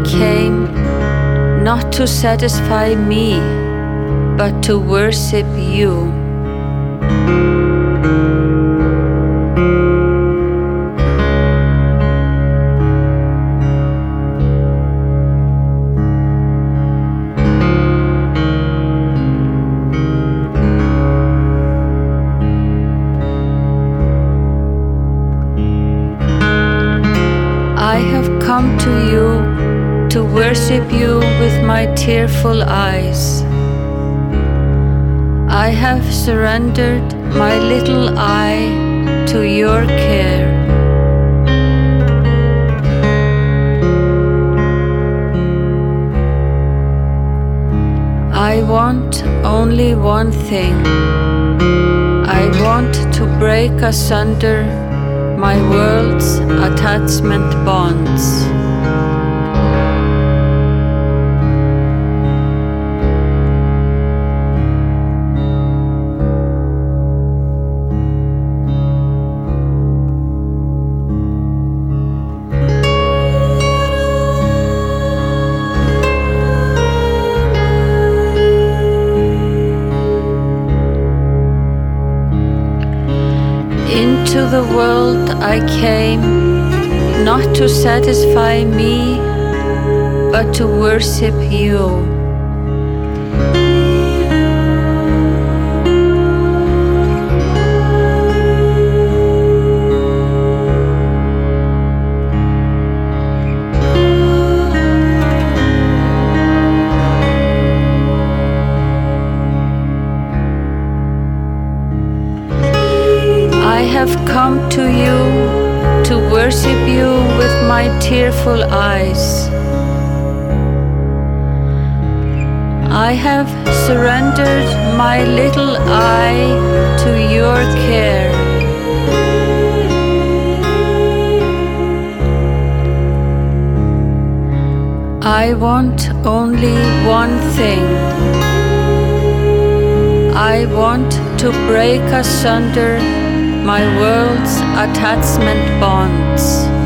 came not to satisfy me, but to worship you. I have come to you to worship you with my tearful eyes. I have surrendered my little I to your care. I want only one thing. I want to break asunder my world's attachment bonds. Into the world I came not to satisfy me, but to worship you. I have come to you to worship you with my tearful eyes. I have surrendered my little I to your care. I want only one thing. I want to break asunder my world's attachment bonds.